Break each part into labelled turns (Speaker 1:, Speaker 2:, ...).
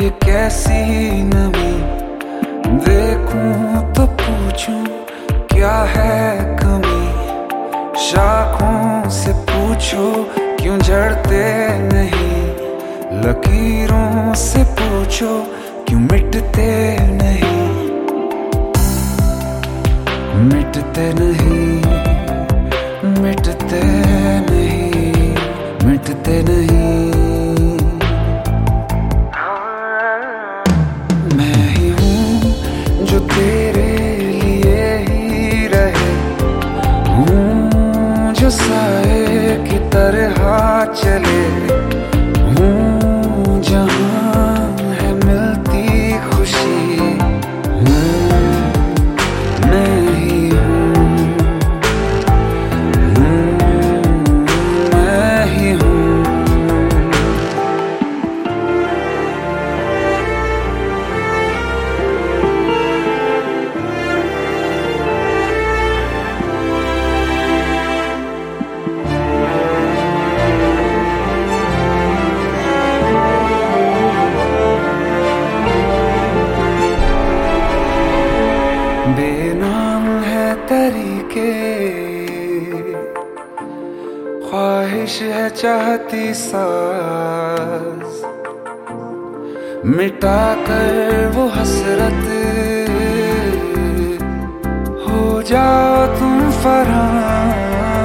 Speaker 1: ये कैसी नमी, देखूं तो पूछूं क्या है कमी। शाखों से पूछो क्यों झड़ते नहीं, लकीरों से पूछो क्यों मिटते नहीं। मिटते नहीं, मिटते नहीं, मिटते नहीं। मैं ही हूँ जो तेरे लिए ही रहे, हूँ जो साए की तरह चले, हूँ जहाँ है मिलती खुशी। मैं ही हूँ, मैं ही हूँ। बेनाम है तरीके, ख्वाहिश है चाहती साज, मिटा कर वो हसरत हो जाओ तुम फरहान।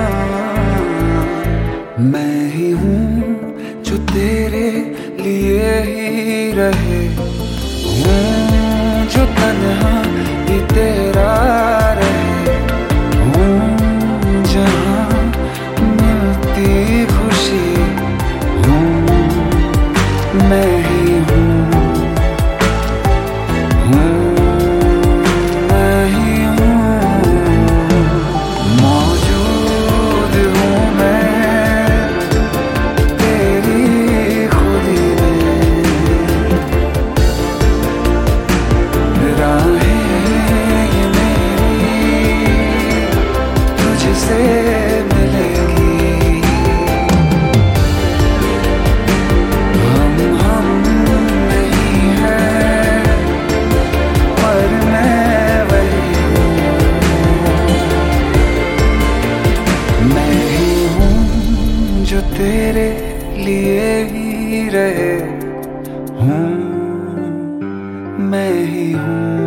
Speaker 1: मैं ही हूँ जो तेरे लिए ही रहे, हूँ जो तन्हा भी तेरा रहे, हूँ जहाँ मिलती खुशी। हूँ मैं ही हूँ, मैं ही हूँ। मौजूद हूँ मैं तेरी खुदी में, राहें ये मेरी तुझसे मिलेगी। हम नहीं हैं पर मैं वही हूँ। मैं ही हूँ जो तेरे लिए ही रहे, हूँ मैं ही हूँ।